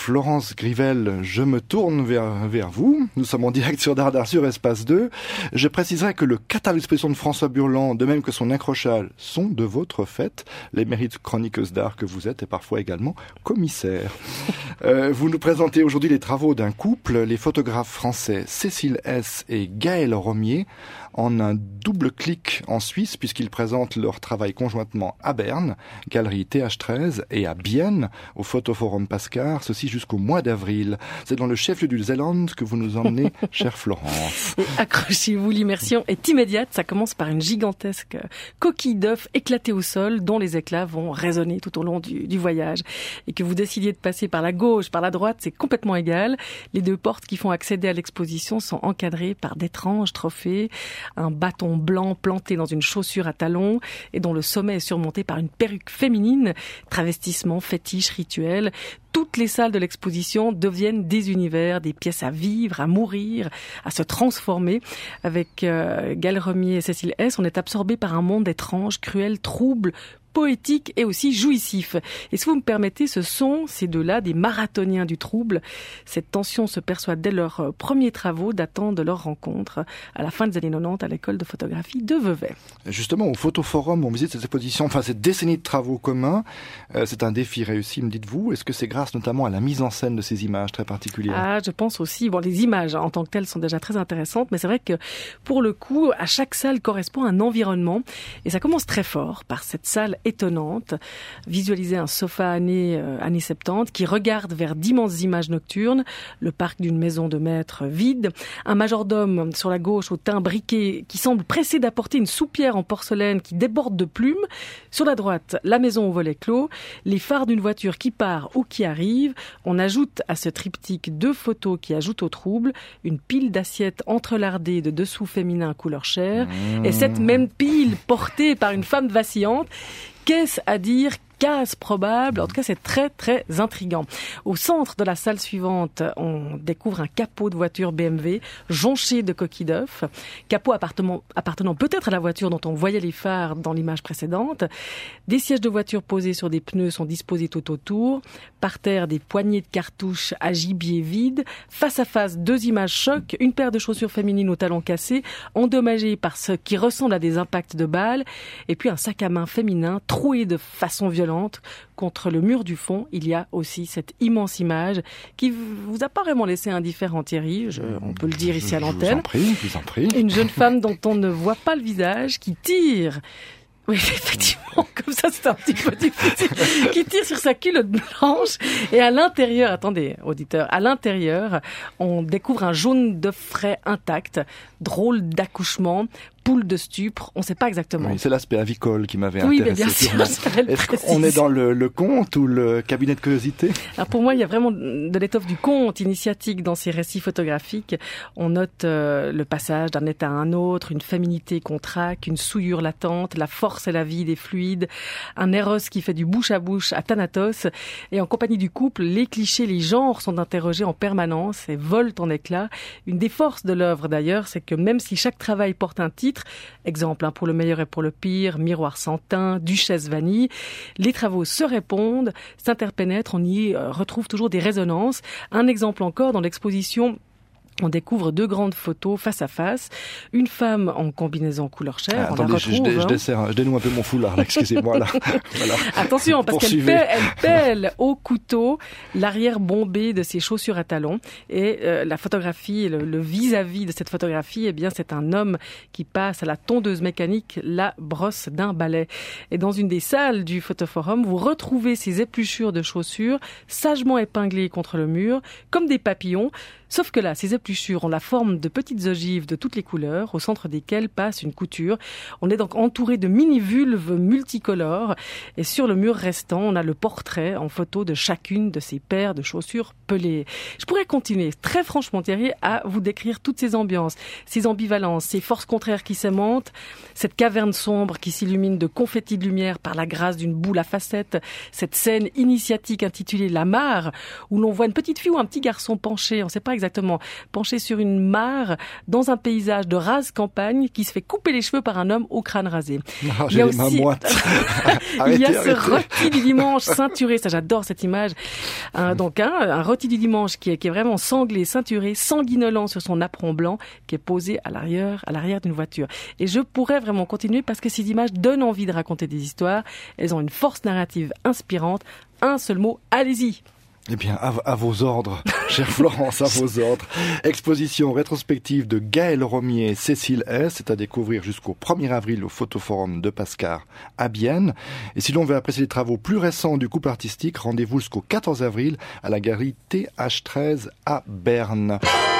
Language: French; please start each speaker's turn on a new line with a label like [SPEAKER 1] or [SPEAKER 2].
[SPEAKER 1] Florence Grivel, je me tourne vers vous. Nous sommes en direct sur Dardar sur Espace 2. Je préciserai que le catalogue d'exposition de François Burland, de même que son accrochage, sont de votre fait. Les mérites chroniqueuse d'art que vous êtes et parfois également commissaire. Vous nous présentez aujourd'hui les travaux d'un couple, les photographes français Cécile S. et Gaël Romier, en un double clic en Suisse, puisqu'ils présentent leur travail conjointement à Berne, galerie TH13, et à Bienne, au Photoforum Pascar, ceci jusqu'au mois d'avril. C'est dans le chef-lieu du Zélande que vous nous emmenez, chère Florence.
[SPEAKER 2] Accrochez-vous, l'immersion est immédiate. Ça commence par une gigantesque coquille d'œuf éclatée au sol, dont les éclats vont résonner tout au long du voyage. Et que vous décidiez de passer par la gauche, par la droite, c'est complètement égal. Les deux portes qui font accéder à l'exposition sont encadrées par d'étranges trophées. Un bâton blanc planté dans une chaussure à talons et dont le sommet est surmonté par une perruque féminine, travestissement, fétiche, rituel. Toutes les salles de l'exposition deviennent des univers, des pièces à vivre, à mourir, à se transformer. Avec Gaël Romier et Cécile S., on est absorbé par un monde étrange, cruel, trouble, poétique et aussi jouissif. Et si vous me permettez, ce sont, ces deux-là, des marathoniens du trouble. Cette tension se perçoit dès leurs premiers travaux datant de leur rencontre à la fin des années 90 à l'école de photographie de Vevey.
[SPEAKER 1] Justement, au Photoforum, on visite cette exposition, cette décennie de travaux communs. C'est un défi réussi, me dites-vous. Est-ce que c'est grâce notamment à la mise en scène de ces images très particulières?
[SPEAKER 2] Je pense aussi. Les images en tant que telles sont déjà très intéressantes, mais c'est vrai que pour le coup, à chaque salle correspond un environnement. Et ça commence très fort par cette salle étonnante, visualiser un sofa années 70 qui regarde vers d'immenses images nocturnes, le parc d'une maison de maître vide, un majordome sur la gauche au teint briqué qui semble pressé d'apporter une soupière en porcelaine qui déborde de plumes, sur la droite la maison au volet clos, les phares d'une voiture qui part ou qui arrive. On ajoute à ce triptyque deux photos qui ajoutent au trouble, une pile d'assiettes entrelardées de dessous féminins couleur chair et cette même pile portée par une femme vacillante. Qu'est-ce à dire? Casse probable. En tout cas, c'est très, très intriguant. Au centre de la salle suivante, on découvre un capot de voiture BMW jonché de coquilles d'œufs. Capot appartenant peut-être à la voiture dont on voyait les phares dans l'image précédente. Des sièges de voiture posés sur des pneus sont disposés tout autour. Par terre, des poignées de cartouches à gibier vide. Face à face, deux images choc. Une paire de chaussures féminines aux talons cassés, endommagées par ce qui ressemble à des impacts de balles. Et puis un sac à main féminin troué de façon violente. Contre le mur du fond, il y a aussi cette immense image qui vous a pas vraiment laissé indifférent, Thierry, on peut le dire ici à l'antenne.
[SPEAKER 1] Je vous en prie.
[SPEAKER 2] Une jeune femme dont on ne voit pas le visage, qui tire... Oui, effectivement, comme ça c'est un petit peu difficile, qui tire sur sa culotte blanche et à l'intérieur, attendez auditeurs, à l'intérieur, on découvre un jaune d'œuf frais intact, drôle d'accouchement, poule de stupre, on ne sait pas exactement.
[SPEAKER 1] Oui, c'est l'aspect avicole qui m'avait
[SPEAKER 2] intéressé.
[SPEAKER 1] Oui,
[SPEAKER 2] bien sûr,
[SPEAKER 1] Est-ce qu'on est dans le conte ou le cabinet de curiosité?
[SPEAKER 2] Alors pour moi, il y a vraiment de l'étoffe du conte initiatique dans ces récits photographiques. On note le passage d'un état à un autre, une féminité qu'on traque, une souillure latente, la force et la vie des fluides, un Eros qui fait du bouche à bouche à Thanatos. Et en compagnie du couple, les clichés, les genres sont interrogés en permanence et volent en éclats. Une des forces de l'œuvre d'ailleurs, c'est que même si chaque travail porte un titre, exemple pour le meilleur et pour le pire, Miroir sans teint, Duchesse vanille, les travaux se répondent, s'interpénètrent, on y retrouve toujours des résonances. Un exemple encore dans l'exposition. On découvre deux grandes photos face à face. Une femme en combinaison couleur chair.
[SPEAKER 1] Attendez,
[SPEAKER 2] on la retrouve,
[SPEAKER 1] je dénoue un peu mon foulard, là, excusez-moi. Là. Voilà.
[SPEAKER 2] Attention, parce qu'elle pèle au couteau l'arrière bombé de ses chaussures à talons. Et la photographie, le vis-à-vis de cette photographie, c'est un homme qui passe à la tondeuse mécanique la brosse d'un balai. Et dans une des salles du Photoforum, vous retrouvez ces épluchures de chaussures sagement épinglées contre le mur, comme des papillons. Sauf que là, ces épluchures ont la forme de petites ogives de toutes les couleurs, au centre desquelles passe une couture. On est donc entouré de mini-vulves multicolores. Et sur le mur restant, on a le portrait en photo de chacune de ces paires de chaussures pelées. Je pourrais continuer, très franchement Thierry, à vous décrire toutes ces ambiances, ces ambivalences, ces forces contraires qui s'aimantent, cette caverne sombre qui s'illumine de confettis de lumière par la grâce d'une boule à facettes, cette scène initiatique intitulée La Mare, où l'on voit une petite fille ou un petit garçon penché, on ne sait pas exactement exactement, penché sur une mare dans un paysage de rase campagne qui se fait couper les cheveux par un homme au crâne rasé.
[SPEAKER 1] Ah, j'ai les mains moites.
[SPEAKER 2] Il y a ce rôti du dimanche ceinturé, ça j'adore cette image. Donc un rôti du dimanche qui est vraiment sanglé, ceinturé, sanguinolant sur son apron blanc qui est posé à l'arrière d'une voiture. Et je pourrais vraiment continuer parce que ces images donnent envie de raconter des histoires. Elles ont une force narrative inspirante. Un seul mot, allez-y.
[SPEAKER 1] Eh bien, à vos ordres, chère Florence, à vos ordres. Exposition rétrospective de Gaël Romier et Cécile S. C'est à découvrir jusqu'au 1er avril au Photoforum de Pascar à Bienne. Et si l'on veut apprécier les travaux plus récents du couple artistique, rendez-vous jusqu'au 14 avril à la galerie TH13 à Berne.